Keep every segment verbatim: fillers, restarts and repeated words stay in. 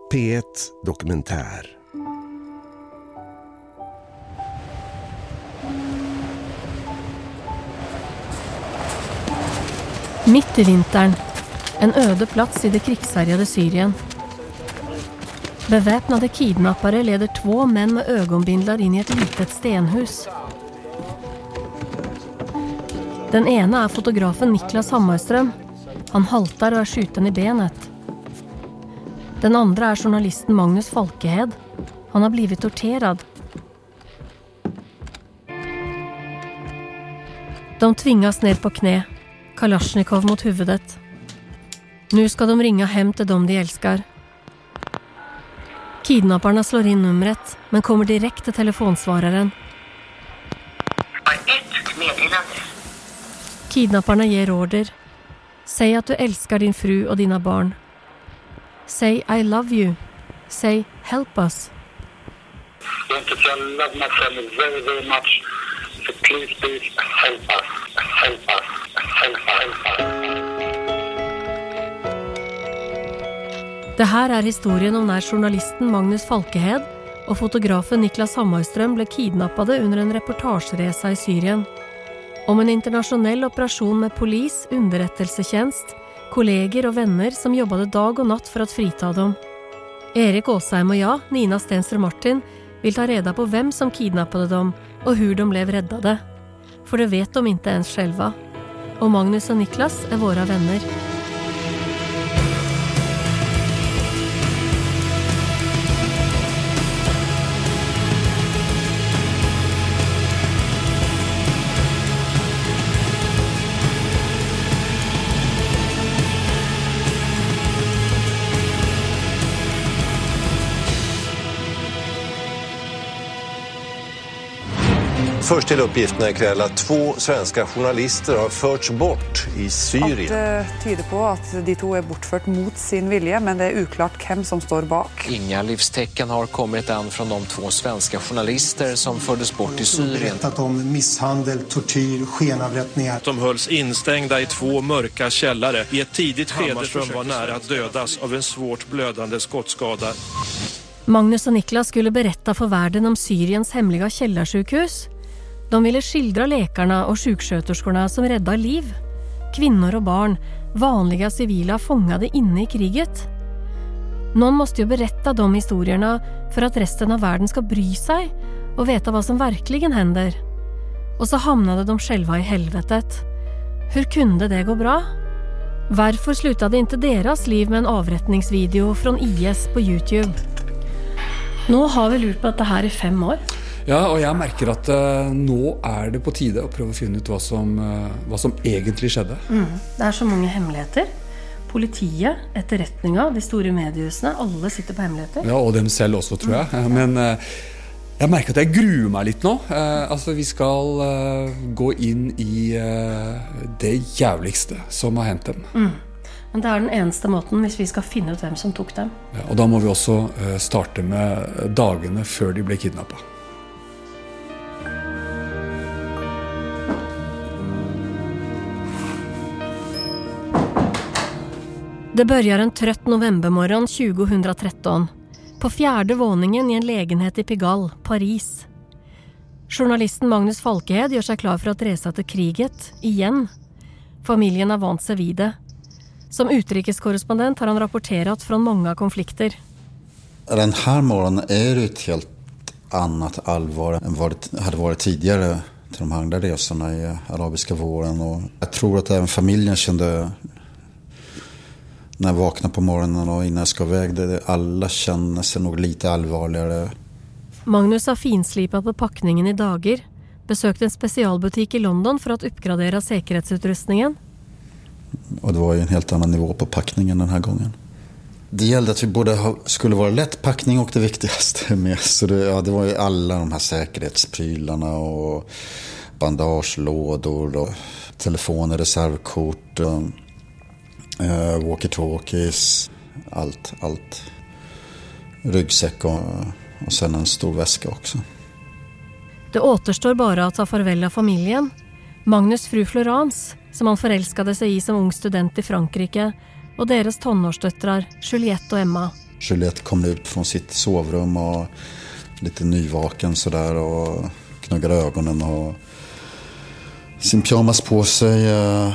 P ett Dokumentär. Mitt i vintern, en öde plats i det krigshärjade Syrien. Beväpnade kidnappare leder två män med ögonbindlar in i ett litet stenhus. Den ena är fotografen Niklas Hammarström. Han haltar och är skjuten i benet. Den andra är journalisten Magnus Falkehed. Han har blivit torterad. De tvingas ner på knä, Kalashnikov mot huvudet. Nu ska de ringa hem till dem de älskar. Kidnapparna slår in numret, men kommer direkt till telefonsvararen. Ett meddelande. Kidnapparna ger order. Säg att du älskar din fru och dina barn. Säg I love you. Säg help us. I love my family very, very much. So please, please help us. Help us. Help us. Help us. Det här är historien om när journalisten Magnus Falkehed och fotografen Niklas Hammarström blev kidnappade under en reportageresa i Syrien. Om en internationell operation med polis, underrättelsetjänst, kollegor och vänner som jobbade dag och natt för att frita dem. Erik Åsheim och jag, Nina Stenström Martin, vill ta reda på vem som kidnappade dem och hur de blev räddade. För det vet de inte ens själva. Och Magnus och Niklas är våra vänner. Först till uppgifterna ikväll att två svenska journalister har förts bort i Syrien. Att uh, tyder på att de två är bortfört mot sin vilja, men det är oklart vem som står bak. Inga livstecken har kommit än från de två svenska journalister som fördes bort i Syrien. Berättat om misshandel, tortyr, skenavrättningar. De hölls instängda i två mörka källare. I ett tidigt skede Hammarström var nära att dödas av en svårt blödande skottskada. Magnus och Niklas skulle berätta för världen om Syriens hemliga källarsjukhus. De ville skildra läkarna och sjuksköterskorna som räddar liv. Kvinnor och barn, vanliga civila fångade inne i kriget. Någon måste ju berätta de historierna för att resten av världen ska bry sig och veta vad som verkligen händer. Och så hamnade de själva i helvetet. Hur kunde det gå bra? Varför slutade inte deras liv med en avrättningsvideo från I S på YouTube? Nu har vi lurt på det här i fem år. Ja, og jeg merker at uh, nå er det på tide å prøve å finne ut hva som, uh, hva som egentlig skjedde. Mm. Det er så mange hemmeligheter. Politiet, etterretninga, de store mediehusene, alle sitter på hemmeligheter. Ja, og dem selv også, tror jeg. Mm. Men uh, jeg merker at jeg gruer meg litt nå. Uh, altså, vi skal uh, gå inn i uh, det jævligste som har hendt dem. Mm. Men det er den eneste måten hvis vi skal finne ut hvem som tok dem. Ja, og da må vi også uh, starte med dagene før de ble kidnappet. Det börjar en trött novembermorgon tjugohundratretton på fjärde våningen i en lägenhet i Pigalle, Paris. Journalisten Magnus Falkehed gör sig klar för att resa till kriget igen. Familjen har vant sig vid det. Som utrikeskorrespondent har han rapporterat från många konflikter. Den här morgonen är det ett helt annat allvar än vad det hade varit tidigare till de andra resorna i arabiska våren. Och jag tror att även familjen kände när jag vaknar på morgonen och innan jag ska iväg, det, alla känner sig nog lite allvarligare. Magnus har finslipat på packningen i dagar. Besökte en specialbutik i London för att uppgradera säkerhetsutrustningen. Och det var ju en helt annan nivå på packningen den här gången. Det gällde att vi både ha, skulle vara lätt packning och det viktigaste med. Så det, ja, det var ju alla de här säkerhetsprylarna och bandagelådor och telefoner, reservkort och Uh, walkie-talkies, allt, allt. Ryggsäck och, och sen en stor väska också. Det återstår bara att ta farväl av familjen. Magnus fru Florence, som han förälskade sig i som ung student i Frankrike, och deras tonårsdöttrar Juliette och Emma. Juliette kom ut från sitt sovrum och lite nyvaken sådär och knuggade ögonen och sin pyjamas på sig.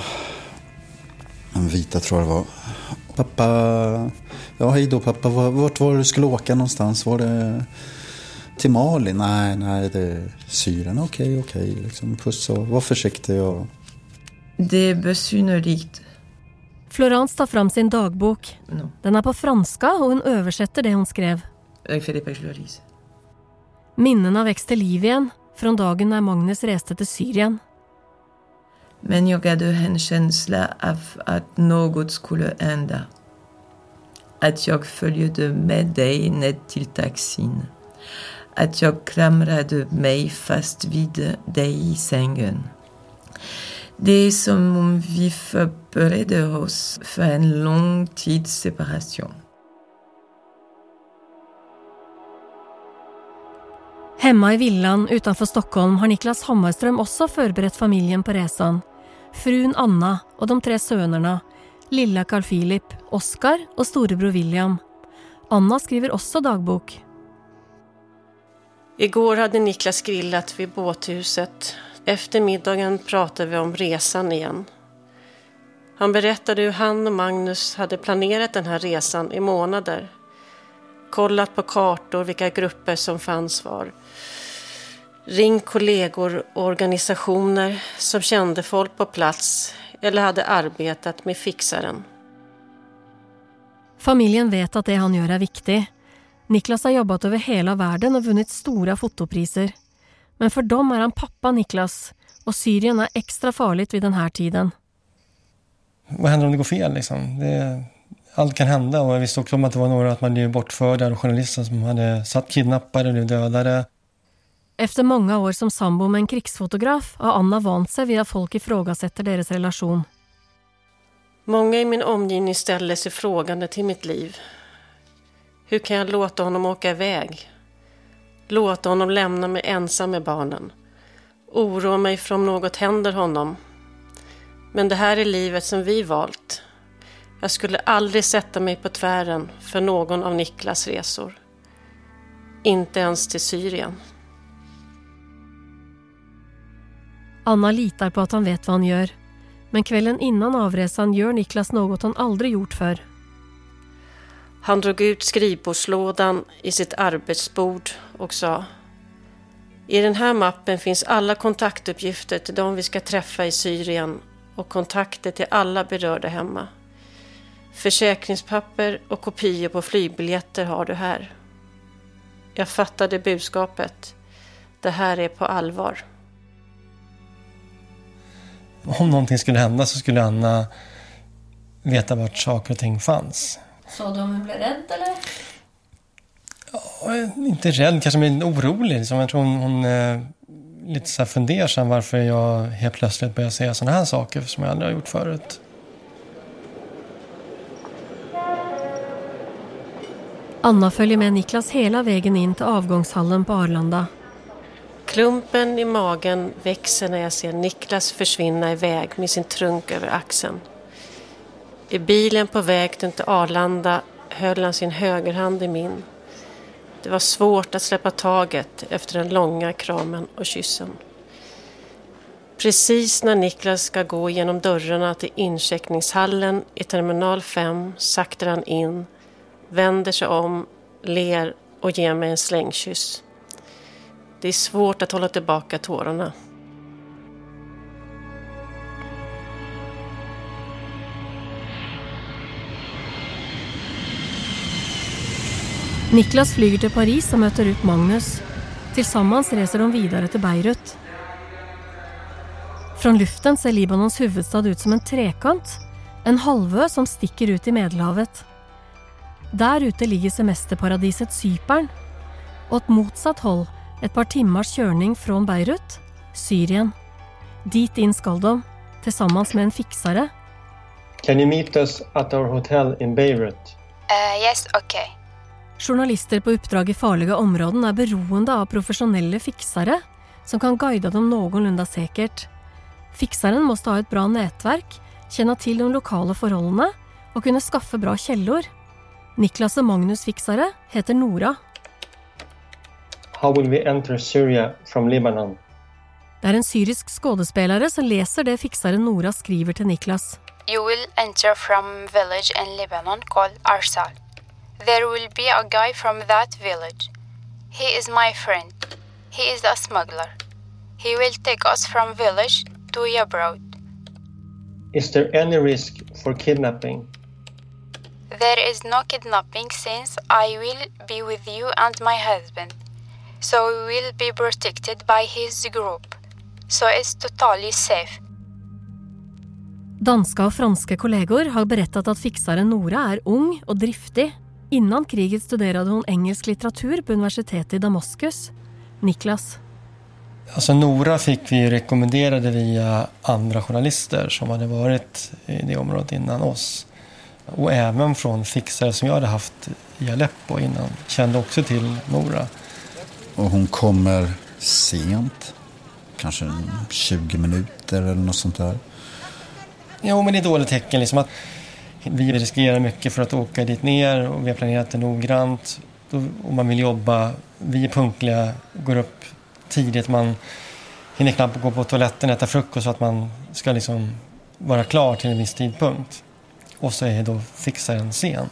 En vita tror jag det var. Pappa, ja hej då pappa, vart var du skulle åka någonstans? Var det till Mali? Nej, nej, det är Syrien. Okej, okej, liksom puss och var försiktig. Och... Det är besynnerligt. Florence tar fram sin dagbok. No. Den är på franska och hon översätter det hon skrev. Minnena växte liv igen från dagen när Magnus reste till Syrien. Men jag hade en känsla av att något skulle hända. Att jag följde med dig ned till taxin. Att jag klamrade mig fast vid dig i sängen. Det är som om vi förberedde oss för en lång tids separation. Hemma i villan utanför Stockholm har Niklas Hammarström också förberett familjen på resan. Frun Anna och de tre sönerna, lilla Carl Philip, Oscar och storebror William. Anna skriver också dagbok. Igår hade Niklas grillat vid båthuset. Efter middagen pratade vi om resan igen. Han berättade hur han och Magnus hade planerat den här resan i månader. Kollat på kartor vilka grupper som fanns var. Ringt kollegor och organisationer som kände folk på plats eller hade arbetat med fixaren. Familjen vet att det han gör är viktigt. Niklas har jobbat över hela världen och vunnit stora fotopriser. Men för dem är han pappa Niklas och Syrien är extra farligt vid den här tiden. Vad händer om det går fel liksom? Det, allt kan hända och jag visste också om att det var några att man blev bortförda och journalister som hade satt kidnappade och blev dödade. Efter många år som sambo med en krigsfotograf har Anna vant sig vid att folk ifrågasätter deras relation. Många i min omgivning ställer sig frågande till mitt liv. Hur kan jag låta honom åka iväg? Låta honom lämna mig ensam med barnen. Oroa mig för om något händer honom. Men det här är livet som vi valt. Jag skulle aldrig sätta mig på tvären för någon av Niklas resor. Inte ens till Syrien. Anna litar på att han vet vad han gör. Men kvällen innan avresan gör Niklas något han aldrig gjort för. Han drog ut skrivbordslådan i sitt arbetsbord och sa: I den här mappen finns alla kontaktuppgifter till de vi ska träffa i Syrien och kontakter till alla berörda hemma. Försäkringspapper och kopior på flygbiljetter har du här. Jag fattade budskapet. Det här är på allvar. Om någonting skulle hända så skulle Anna veta vart saker och ting fanns. Så de blev rädd eller? Ja, inte rädd, kanske men orolig. Liksom. Jag tror hon, hon är lite så här fundersam varför jag helt plötsligt börjar säga sådana här saker som jag aldrig har gjort förut. Anna följer med Niklas hela vägen in till avgångshallen på Arlanda. Klumpen i magen växer när jag ser Niklas försvinna iväg med sin trunk över axeln. I bilen på väg till Arlanda höll han sin högerhand i min. Det var svårt att släppa taget efter den långa kramen och kyssen. Precis när Niklas ska gå genom dörrarna till incheckningshallen i terminal fem saktar han in, vänder sig om, ler och ger mig en slängkyss. Det är svårt att hålla tillbaka tårarna. Niklas flyger till Paris och möter ut Magnus. Tillsammans reser de vidare till Beirut. Från luften ser Libanons huvudstad ut som en trekant, en halvö som sticker ut i Medelhavet. Där ute ligger semesterparadiset Cypern, och åt motsatt håll ett par timmars körning från Beirut, Syrien. Dit in skall de, tillsammans med en fixare. Can you meet us at our hotel in Beirut? Uh, yes, okay. Journalister på uppdrag i farliga områden är beroende av professionella fixare som kan guida dem någorlunda säkert. Fixaren måste ha ett bra nätverk, känna till de lokala förhållandena och kunna skaffa bra källor. Niklas och Magnus fixare heter Nora. How will we enter Syria from Lebanon? Det är en syrisk skådespelare som läser det fixaren Nora skriver till Niklas. You will enter from village in Lebanon called Arsal. There will be a guy from that village. He is my friend. He is a smuggler. He will take us from village to Yabrod. Is there any risk for kidnapping? There is no kidnapping since I will be with you and my husband. So we will be protected by his group. So it's totally safe. Danska och franska kollegor har berättat att fixaren Nora är ung och driftig. Innan kriget studerade hon engelsk litteratur på universitetet i Damaskus. Niklas. Alltså Nora fick vi rekommenderade via andra journalister som hade varit i det området innan oss. Och även från fixare som jag hade haft i Aleppo innan. Kände också till Nora. Och hon kommer sent. Kanske tjugo minuter eller något sånt där. Jo, men det är dåligt tecken liksom att vi riskerar mycket för att åka dit ner och vi har planerat det noggrant. Och man vill jobba, vi är punktliga, går upp tidigt, man hinner knappt gå på toaletten, äta frukost så att man ska liksom vara klar till en viss tidpunkt. Och så är då fixaren sen.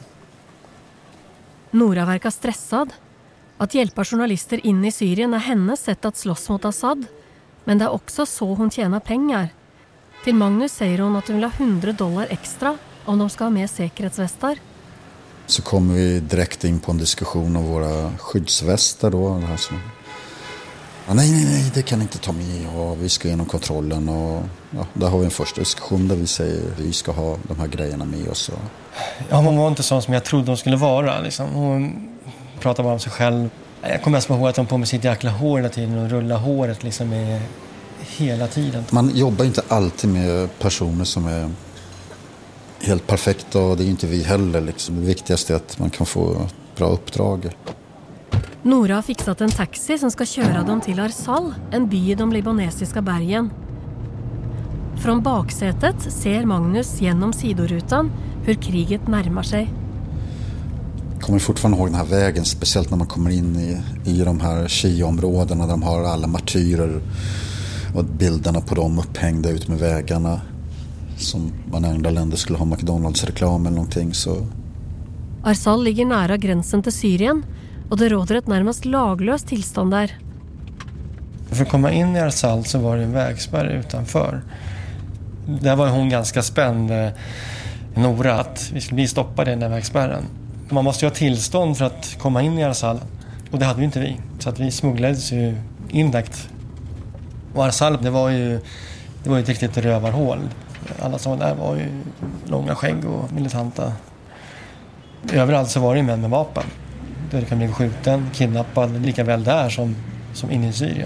Nora verkar stressad. Att hjälpa journalister in i Syrien är hennes sätt att slåss mot Assad. Men det är också så hon tjänar pengar. Till Magnus säger hon att hon vill ha hundra dollar extra om de ska ha med säkerhetsvästar. Så kommer vi direkt in på en diskussion om våra skyddsvästar då. Det här som, ja, nej, nej, nej, det kan inte ta med. Och vi ska igenom kontrollen. Och, ja, där har vi en första diskussion där vi säger att vi ska ha de här grejerna med oss. Och... Ja, hon var inte sån som jag trodde hon skulle vara. Liksom. Hon pratade bara om sig själv. Jag kommer mest ihåg att hon på med sitt jäkla hår hela tiden och rullar håret liksom med hela tiden. Man jobbar inte alltid med personer som är helt perfekta och det är inte vi heller. Liksom. Det viktigaste är att man kan få ett bra uppdrag. Nora har fixat en taxi som ska köra dem till Arsal, en by i de libanesiska bergen. Från baksätet ser Magnus genom sidorutan hur kriget närmar sig. Jag kommer fortfarande ihåg den här vägen, speciellt när man kommer in i, i de här Shia-områdena där de har alla martyrer och bilderna på dem upphängda ut med vägarna som man i andra länder skulle ha McDonalds-reklam eller någonting. Så. Arsal ligger nära gränsen till Syrien och det råder ett närmast laglöst tillstånd där. För att komma in i Arsal så var det en vägspärr utanför. Där var hon ganska spänd, Nora, att vi skulle bli stoppade i den där vägspärren. Man måste ju ha tillstånd för att komma in i Arsal och det hade vi inte vi. Så att vi smugglades ju indirekt. Och Arsal, det var ju, det var ju ett riktigt rövarhål. Alla som var där var ju långa skägg och militanta. Överallt så var det män med vapen. Där det kan bli skjuten, kidnappad, lika väl där som, som inne i Syrien.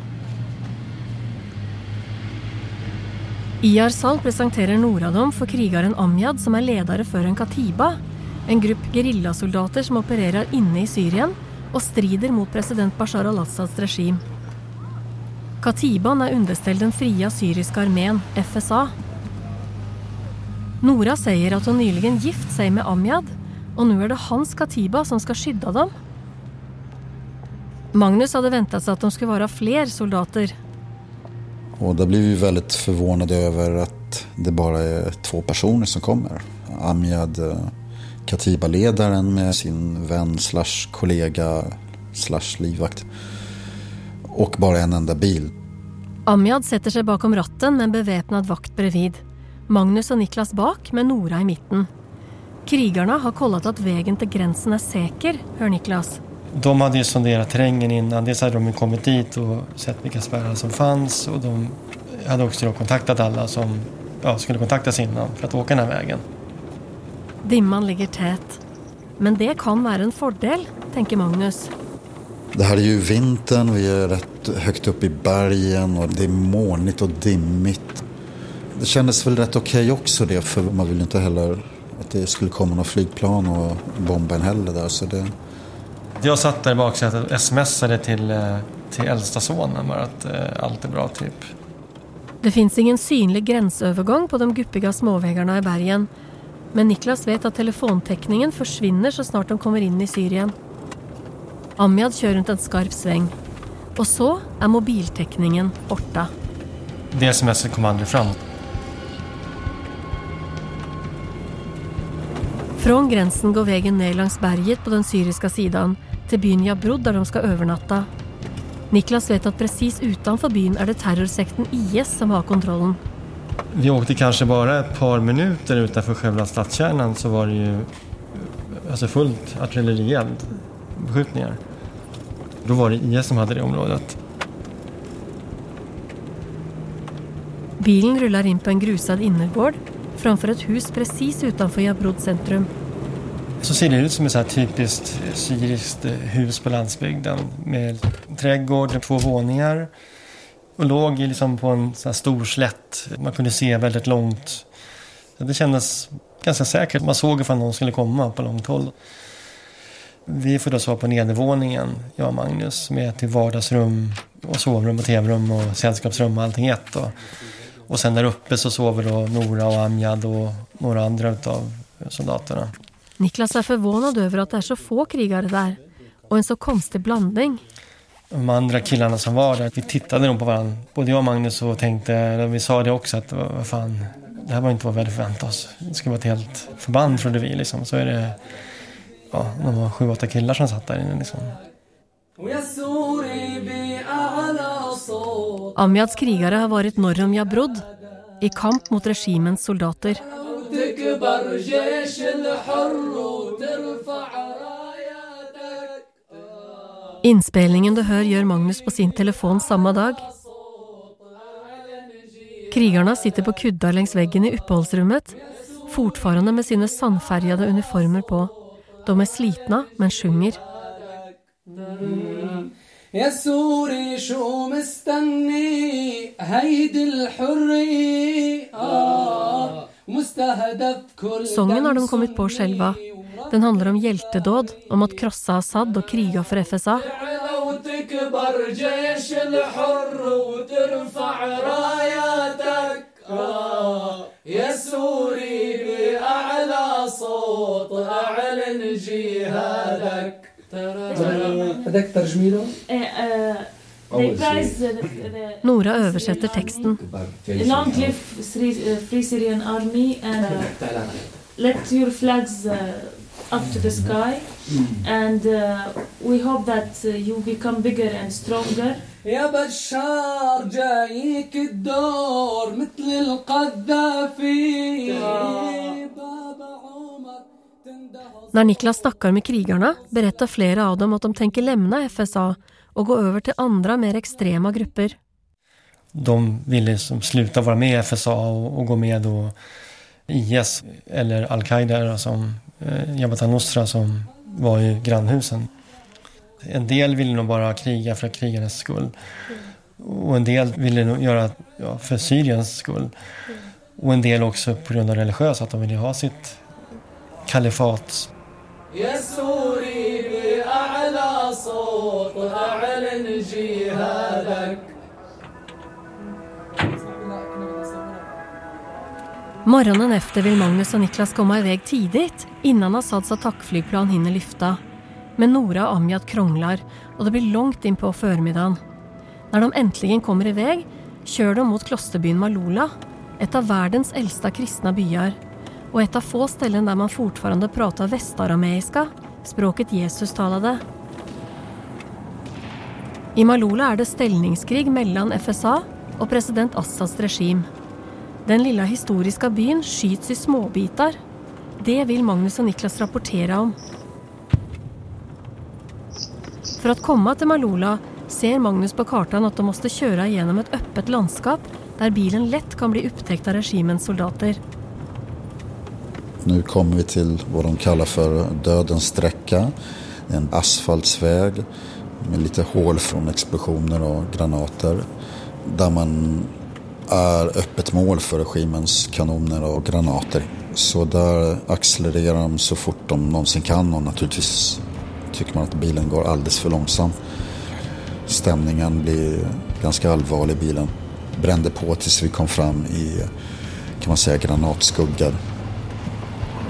I Arsal presenterar Nora dem för krigaren Amjad som är ledare för en Katiba, en grupp gerillasoldater som opererar inne i Syrien och strider mot president Bashar al-Assads regim. Katiban är underställd den fria syriska armén, F S A. Nora säger att hon nyligen gift sig med Amjad och nu är det hans Katiba som ska skydda dem. Magnus hade väntat sig att de skulle vara fler soldater. Och där blev vi väldigt förvånade över att det bara är två personer som kommer. Amjad, Katiba-ledaren med sin vän slash kollega slash livvakt. Och bara en enda bil. Amjad sätter sig bakom ratten med en beväpnad vakt bredvid. Magnus och Niklas bak med Nora i mitten. Krigarna har kollat att vägen till gränsen är säker, hör Niklas. De hade ju sonderat terrängen innan. Dels hade de ju kommit dit och sett vilka spärrar som fanns. Och de hade också kontaktat alla som ja, skulle kontaktas innan för att åka den här vägen. Dimman ligger tät. Men det kan vara en fördel, tänker Magnus. Det här är ju vintern, vi är rätt högt upp i bergen och det är molnigt och dimmigt. Det kändes väl rätt okej också det, för man vill inte heller att det skulle komma några flygplan och bomba en heller där. Så det... Jag satt där i baksätet och smsade till, till äldsta sonen bara att eh, allt är bra typ. Det finns ingen synlig gränsövergång på de guppiga småvägarna i bergen. Men Niklas vet at telefontekningen forsvinner så snart de kommer inn i Syrien. Amjad kjører rundt en skarp sveng. Og så er mobiltekningen borte. Det som jeg kom aldri fram. Från grensen går vägen ned langs berget på den syriska sidan til byen Yabrud der de skal overnatta. Niklas vet at precis utanfor byen er det terrorsekten I S som har kontrollen. Vi åkte kanske bara ett par minuter utanför själva stadskärnan så var det ju alltså fullt artillerield beskjutningar. Då var det I S som hade det området. Bilen rullar in på en grusad innergård framför ett hus precis utanför Yabrud centrum. Så ser det ut som ett så här typiskt syriskt hus på landsbygden med trädgård, två våningar och låg liksom på en så här stor slätt. Man kunde se väldigt långt. Det kändes ganska säkert. Man såg ifall någon skulle komma på långt håll. Vi får då sova på nedervåningen, jag och Magnus, med till vardagsrum och sovrum och tv-rum och sällskapsrum och allting ett. Och, och sen där uppe så sover då Nora och Amjad och några andra av soldaterna. Niklas er forvånad over at det er så få krigere der, og en så konstig blanding. De andra killarna som var där, vi tittade nog på varandra. Både jag och Magnus och tänkte, vi sa det också, att vad fan, det här var inte vad vi hade förväntat oss. Det skulle vara ett helt förband, trodde vi liksom. Så är det, ja, de var sju, åtta killar som satt där inne liksom. Amjads krigere har varit norr om Yabrud, i kamp mot regimens soldater. Innspelningen du hør gjør Magnus på sin telefon samme dag. Krigarna sitter på kudda längs väggen i uppehållsrummet, fortfarande med sine sandfärgade uniformer på. De är slitna, men sjunger. يا سوري شو مستني هيدي الحرية مستهدف كل. Sången har de kommit på själva. Den handlar om hjältedåd, om att krossa Assad och kriga för F S A. وتكبر جيش الحر وترفع راياتك يا سوري بأعلى صوت أعلن جهادك. بدك ترجميله؟ Nora översätter texten. Long live Free Syrian Army and uh, let your flags uh, up to the sky and uh, we hope that uh, you become bigger and stronger. يا بشار جايك الدور مثل القذافي. När Niklas snackar med krigarna berättar flera av dem att de tänker lämna F S A och gå över till andra mer extrema grupper. De ville liksom sluta vara med i F S A och, och gå med då I S eller Al-Qaida som eh, Jabhat al-Nusra som var i grannhusen. En del ville nog bara kriga för krigarnas skull. Och en del ville nog göra ja, för Syriens skull. Och en del också på grund av religiösa, att de ville ha sitt kalifat. يا سوري بأعلى صوت أعلن جهادك. Morgonen efter vill Magnus och Niklas komma iväg tidigt innan Assads attackflygplan hinner lyfta. Men Nora och Amjad krånglar och det blir långt in på förmiddagen. När de äntligen kommer iväg kör de mot klosterbyn Malula, ett av världens äldsta kristna byar. Och ett av få ställen där man fortfarande pratar västarameiska, språket Jesus talade. I Malula är det ställningskrig mellan F S A och president Assads regim. Den lilla historiska byn skyts i småbitar. Det vill Magnus och Niklas rapportera om. För att komma till Malula ser Magnus på kartan att de måste köra igenom ett öppet landskap där bilen lätt kan bli upptäckt av regimens soldater. Nu kommer vi till vad de kallar för dödens sträcka. En asfaltsväg med lite hål från explosioner och granater. Där man är öppet mål för regimens kanoner och granater. Så där accelererar de så fort de någonsin kan och naturligtvis tycker man att bilen går alldeles för långsamt. Stämningen blir ganska allvarlig i bilen. Brände på tills vi kom fram i, kan man säga, granatskuggar.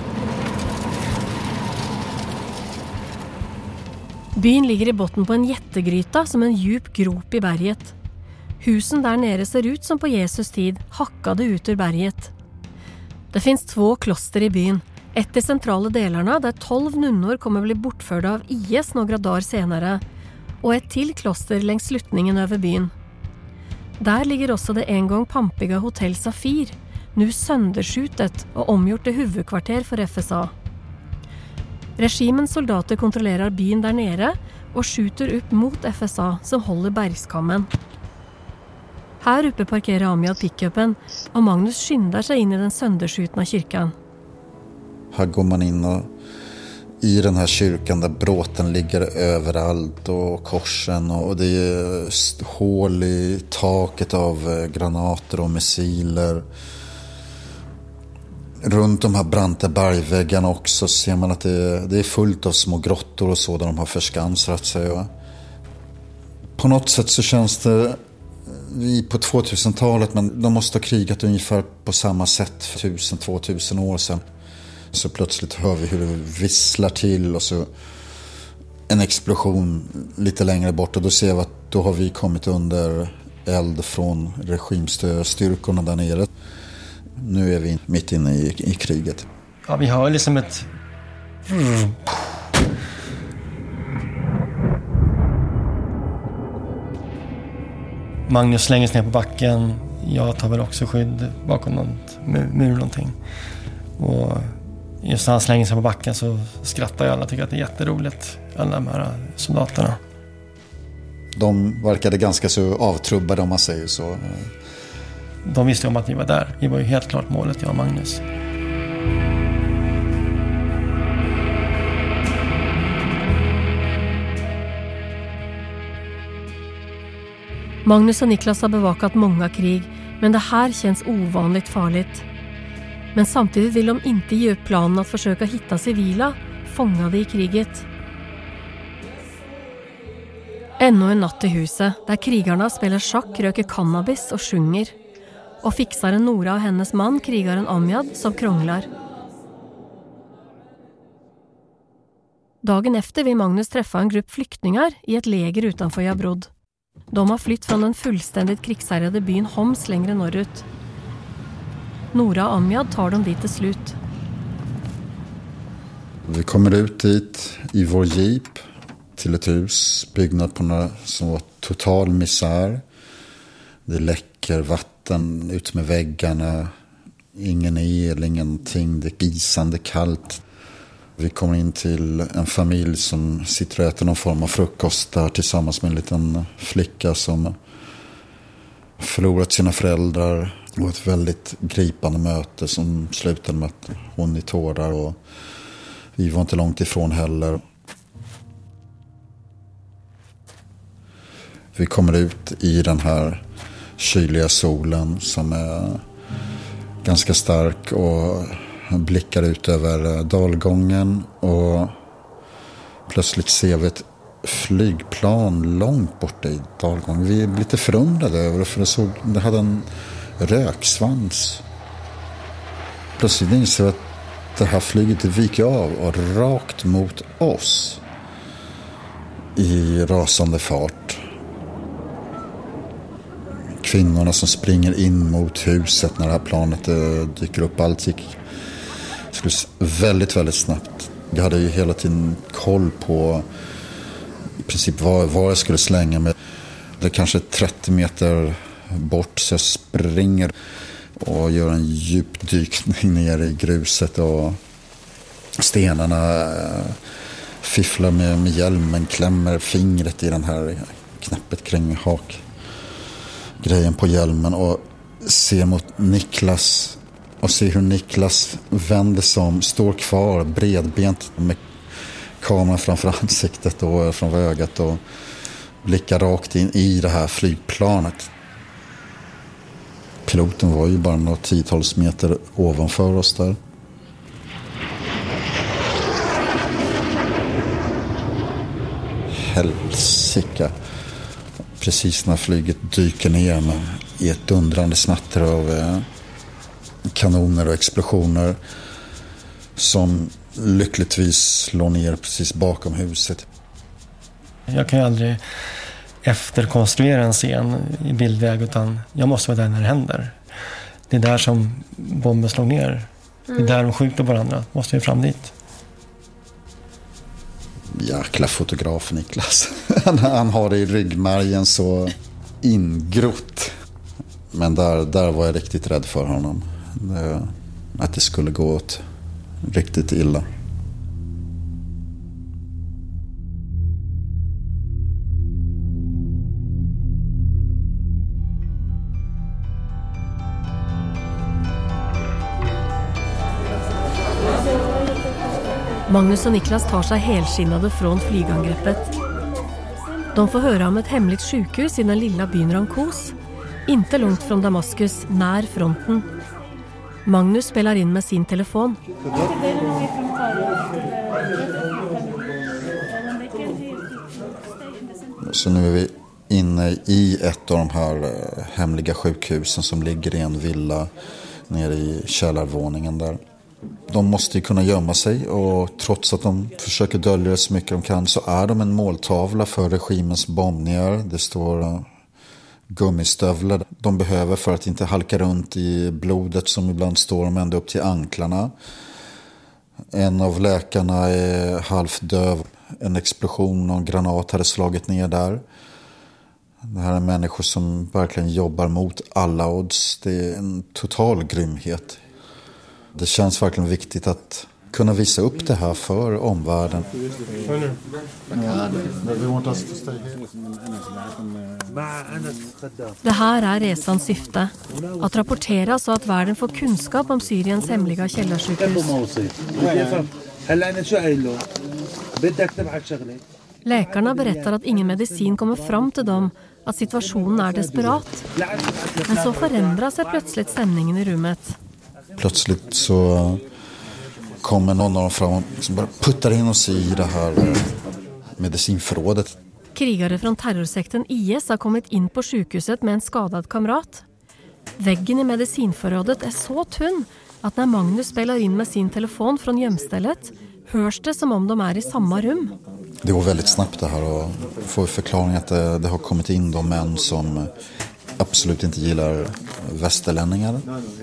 Byn ligger i botten på en jättegryta som en djup grop i berget. Husen där nere ser ut som på Jesus tid, hackade ut ur berget. Det finns två kloster i byn. Ett i centrala delarna där tolv nunnor kommer bli bortförda av I S några dagar senare, och ett till kloster längs slutningen över byn. Där ligger också det en gång pampiga hotell Safir, nu sönderskjutet och omgjort till huvudkvarter för F S A. Regimens soldater kontrollerar byn där nere och skjuter upp mot F S A som håller bergskammen. Här uppe parkerar Amjad pickupen och Magnus skyndar sig in i den sönderskjutna kyrkan. Här går man in och i den här kyrkan där bråten ligger överallt och korsen, och det är hål i taket av granater och missiler. Runt de här branta bergväggarna också ser man att det är, det är fullt av små grottor och så där de har förskansat sig. Va? På något sätt så känns det vi på tvåtusentalet, men de måste ha krigat ungefär på samma sätt för tusen, tvåtusen år sedan. Så plötsligt hör vi hur det visslar till och så en explosion lite längre bort, och då ser vi att då har vi kommit under eld från regimstyrkorna där nere. Nu är vi mitt inne i, i kriget. Ja, vi har liksom ett... Mm. Magnus slänger sig ner på backen. Jag tar väl också skydd bakom något mur någonting. Och just när han slänger sig på backen så skrattar jag. Alla tycker att det är jätteroligt, alla de här soldaterna. De verkade ganska så avtrubbade, om man säger så. De visste om att vi var där. Vi var ju helt klart målet, jag och Magnus. Magnus och Niklas har bevakat många krig, men det här känns ovanligt farligt. Men samtidigt vill de inte ge upp planen att försöka hitta civila, fångade i kriget. Ännu en natt i huset, där krigarna spelar schack, röker cannabis och sjunger. Och fixaren Nora och hennes man, krigaren Amjad, som krånglar. Dagen efter vill Magnus träffa en grupp flyktingar i ett läger utanför Jabrod. De har flytt från den fullständigt krigshärjade byn Homs längre norrut. Nora och Amjad tar dem dit till slut. Vi kommer ut dit i vår jeep till ett hus byggnad på några som var total misär. Det läcker vatten ut med väggarna, ingen el, ingenting, det är isande kallt. Vi kommer in till en familj som sitter och äter någon form av frukost där tillsammans med en liten flicka som förlorat sina föräldrar. Det var ett väldigt gripande möte som slutade med att hon i tårar, och vi var inte långt ifrån heller. Vi kommer ut i den här kyliga solen som är ganska stark och blickar ut över dalgången, och plötsligt ser vi ett flygplan långt borta i dalgången. Vi är lite förundrade över det, för det, såg, det hade en röksvans. Plötsligt inser vi att det här flyget viker av och rakt mot oss i rasande fart. Kvinnorna som springer in mot huset när det här planet dyker upp, allt gick skulle väldigt, väldigt snabbt. Jag hade ju hela tiden koll på i princip var, var jag skulle slänga mig. Det är kanske trettio meter bort, så jag springer och gör en djupdykning ner i gruset, och stenarna fifflar med, med hjälmen, klämmer fingret i den här knappet kring hak grejen på hjälmen, och ser mot Niklas och ser hur Niklas vänder sig om, står kvar bredbent med kameran framför ansiktet och framför ögat och blickar rakt in i det här flygplanet. Piloten var ju bara några tiotals meter ovanför oss där. Helsika. Precis när flyget dyker ner med i ett dundrande smatter av eh, kanoner och explosioner som lyckligtvis slår ner precis bakom huset. Jag kan ju aldrig efterkonstruera en scen i bildväg, utan jag måste vara där när det händer. Det är där som bomben slår ner. Det är där de skjuter varandra. Måste vi fram dit. Jäkla fotograf Niklas. Han har det i ryggmärgen så ingrott. Men där, där var jag riktigt rädd för honom. Det, att det skulle gå åt riktigt illa. Magnus och Niklas tar sig helskinnade från flygangreppet. De får höra om ett hemligt sjukhus i den lilla byn Rankos, inte långt från Damaskus, när fronten. Magnus spelar in med sin telefon. Så nu är vi inne i ett av de här hemliga sjukhusen som ligger i en villa nere i källarvåningen där. De måste ju kunna gömma sig, och trots att de försöker dölja det så mycket de kan så är de en måltavla för regimens bombningar. Det står gummistövlar de behöver för att inte halka runt i blodet som ibland står dem ända upp till anklarna. En av läkarna är halvt döv. En explosion och en granat hade slagit ner där. Det här är människor som verkligen jobbar mot alla odds. Det är en total grymhet. Det känns verkligen viktigt att kunna visa upp det här för omvärlden. Det här är resans syfte. Att rapportera så att världen får kunskap om Syriens hemliga källarsjukhus. Läkarna berättar att ingen medicin kommer fram till dem, att situationen är desperat. Men så förändras plötsligt stämningen i rummet. Plötsligt så kommer någon av dem fram och liksom bara puttar in oss i det här medicinförrådet. Krigare från terrorsekten I S har kommit in på sjukhuset med en skadad kamrat. Väggen i medicinförrådet är så tunn att när Magnus spelar in med sin telefon från gömstället hörs det som om de är i samma rum. Det går väldigt snabbt det här, och får förklaring att det, det har kommit in de män som absolut inte gillar västerlänningar.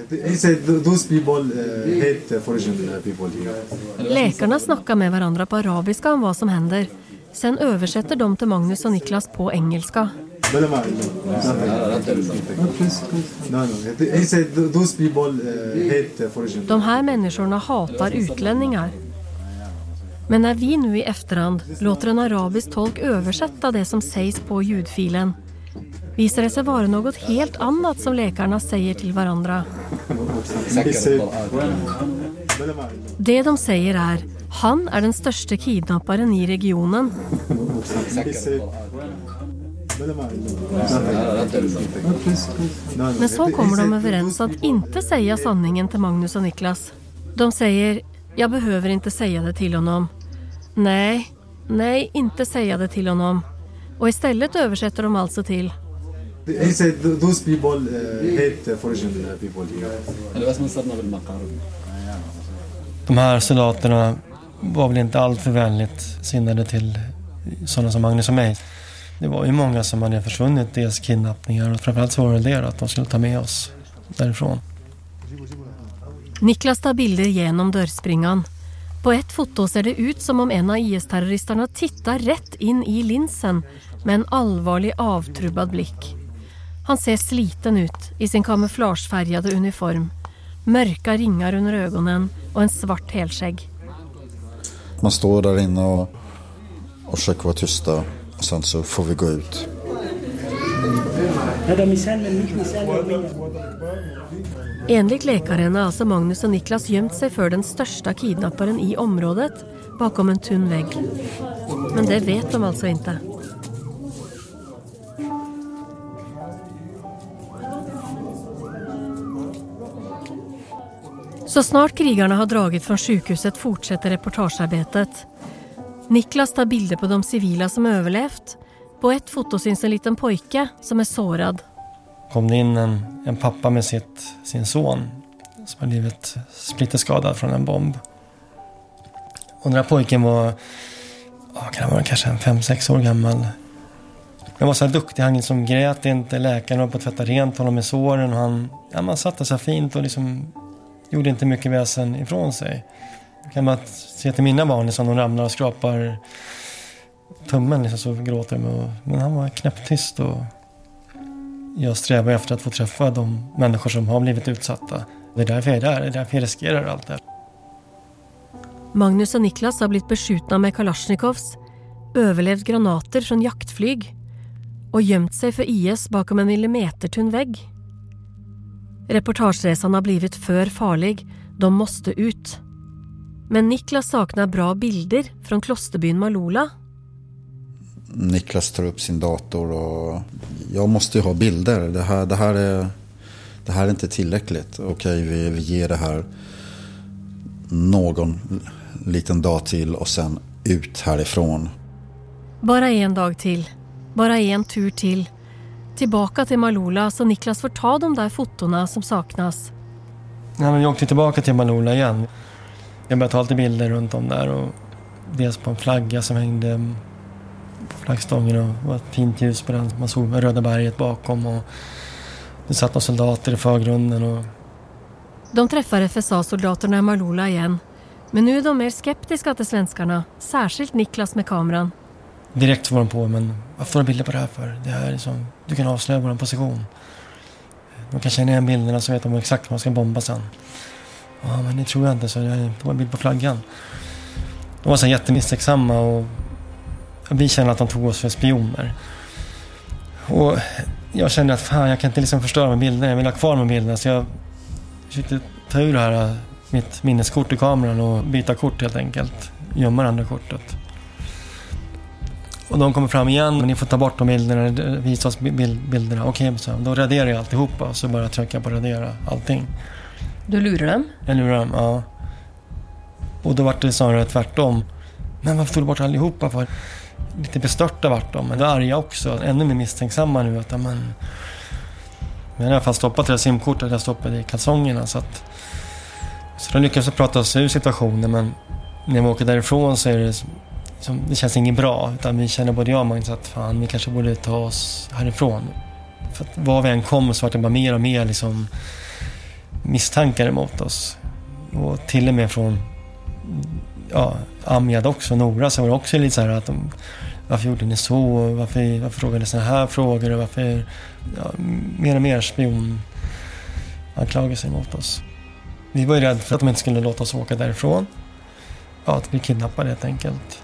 Läkarna snackar med varandra på arabiska om vad som händer. Sen översätter de till Magnus och Niklas på engelska. De här människorna hatar utlänningar. Men när vi nu i efterhand låter en arabisk tolk översätta det som sägs på ljudfilen, visar det sig vara något helt annat som läkarna säger till varandra. Det de säger är: han är den största kidnapparen i regionen. Men så kommer de överens att inte säga sanningen till Magnus och Niklas. De säger: jag behöver inte säga det till honom. Nej, nej, inte säga det till honom. Och istället översätter de alltså till: He said those people uh, hate foreign people here. De här soldaterna var väl inte allt för vänligt sinnade till sådana som Magnus och mig. Det var ju många som hade försvunnit, dels kidnappningar, och framförallt så var det det att de skulle ta med oss därifrån. Niklas tar bilder genom dörrspringan. På ett foto ser det ut som om en av I S-terroristerna tittar rätt in i linsen med en allvarlig avtrubbad blick. Han ser sliten ut i sin kamouflagefärgade uniform, mörka ringar under ögonen och en svart helskägg. Man står där inne och, och försöker vara tysta, och sen så får vi gå ut. Enligt läkaren har alltså Magnus och Niklas gömt sig för den största kidnapparen i området bakom en tunn vägg. Men det vet de alltså inte. Så snart krigarna har dragit från sjukhuset fortsätter reportagearbetet. Niklas tar bilder på de civila som överlevt. På ett foto syns en liten pojke som är sårad. Kom det in en, en pappa med sitt, sin son som har blivit splitterskadad från en bomb. Och den här pojken var ja, kan vara kanske en fem sex år gammal. Jag var så här duktig, han liksom grät inte, läkaren var på att tvätta rent honom med såren och han, ja, man satte sig fint och liksom gjorde inte mycket väsen ifrån sig. Kan man se till mina barn som de ramlar och skrapar tummen liksom, så gråter de. Och, men han var knäpptyst och jag strävar efter att få träffa de människor som har blivit utsatta. Det är därför jag är där, det är därför jag riskerar allt det. Magnus och Niklas har blivit beskjutna med Kalashnikovs, överlevt granater från jaktflyg och gömt sig för I S bakom en millimetertunn vägg. Reportageresan har blivit för farlig, de måste ut. Men Niklas saknar bra bilder från klosterbyn Malula. Niklas tar upp sin dator och jag måste ju ha bilder. Det här, det här, är, det här är inte tillräckligt. Okej, vi, vi ger det här någon liten dag till och sen ut härifrån. Bara en dag till. Bara en tur till. Tillbaka till Malula så Niklas får ta de där fotorna som saknas. Ja, men jag åkte tillbaka till Malula igen. Jag började ta lite bilder runt om där och dels på en flagga som hängde på flaggstången och det var ett fint ljus på den. Man såg Röda berget bakom och det satt några soldater i förgrunden. Och... De träffar F S A-soldaterna i Malula igen. Men nu är de mer skeptiska till svenskarna, särskilt Niklas med kameran. Direkt får de på, men vad får du bilder på det här för? Det här är liksom, du kan avslöja vår position. De kan känna igen bilderna så vet de exakt vad man ska bomba sen. Ja, men det tror jag inte, så jag tog en bild på flaggan. De var så jättemisstänksamma och vi kände att de tog oss för spioner. Och jag kände att fan, jag kan inte liksom förstöra med bilderna, jag vill ha kvar med bilderna. Så jag försökte ta ur det här, mitt minneskort i kameran och byta kort helt enkelt. Gömma det andra kortet. Och de kommer fram igen, men ni får ta bort de bilderna, visa oss bilderna. Okej, så då raderar jag alltihopa och så bara trycker jag på radera allting. Du lurar dem? Jag lurar dem, ja. Och då var det snarare tvärtom. Men varför tog du bort allihopa? För lite bestörta vart de, men det är arga också. Ännu mer misstänksamma nu. Att, men, men jag har i alla fall stoppat det här simkortet, jag stoppade i kalsongerna. Så, att, så de lyckades prata oss ur situationen, men när vi åker därifrån så är det som, det känns inget bra. Utan vi känner både jag och Magnus att fan, vi kanske borde ta oss härifrån. För att var vi än kom så var det bara mer och mer liksom misstankar emot oss. Och till och med från ja, Amjad också, Nora, så var det också lite så här att de, varför gjorde ni så? Varför, varför frågade såna här frågor? Och varför ja, mer och mer spion anklagelser emot oss. Vi var ju rädda för att de inte skulle låta oss åka därifrån. Ja, att vi kidnappade helt enkelt.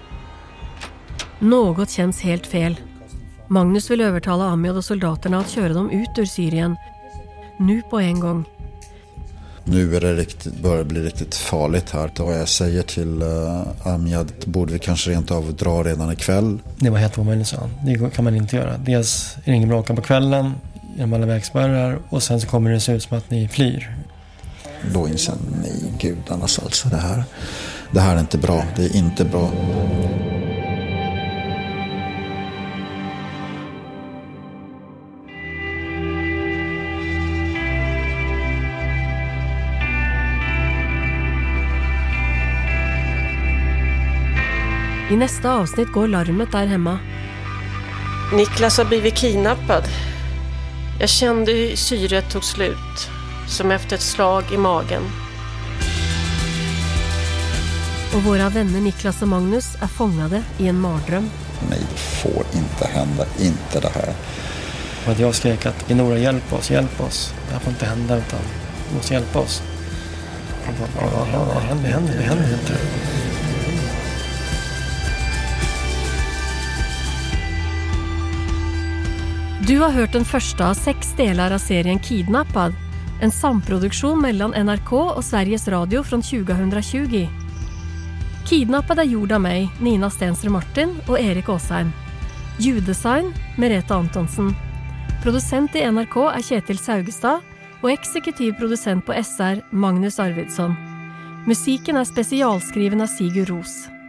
Något känns helt fel. Magnus vill övertala Amjad och soldaterna att köra dem ut ur Syrien. Nu på en gång. Nu är det riktigt, börjar bli riktigt farligt här. Då jag säger till uh, Amjad, borde vi kanske rent av dra redan ikväll. Det var helt omöjligt, så det kan man inte göra. Dels är det ingen bråka på kvällen genom alla vägspärrar och sen så kommer det se ut som att ni flyr. Då inser nej, gudarnas alltså det här. Det här är inte bra, det är inte bra. I nästa avsnitt går larmet där hemma. Niklas har blivit kidnappad. Jag kände hur syret tog slut, som efter ett slag i magen. Och våra vänner Niklas och Magnus är fångade i en mardröm. Nej, det får inte hända, inte det här. Och att jag skrek att Nora, hjälp oss, hjälp oss. Det här får inte hända, utan du måste hjälpa oss. Och bara, ja, ja, ja, det händer, det händer, det händer inte. Du har hört den första av sex delar av serien Kidnappad, en samproduktion mellan N R K och Sveriges Radio från tjugohundratjugo. Kidnappad är gjord av mig, Nina Stenström Martin och Erik Åsheim. Ljuddesign, Merete Antonsen. Producent i N R K är Kjetil Saugestad och exekutiv producent på S R, Magnus Arvidsson. Musiken är specialskriven av Sigur Ros.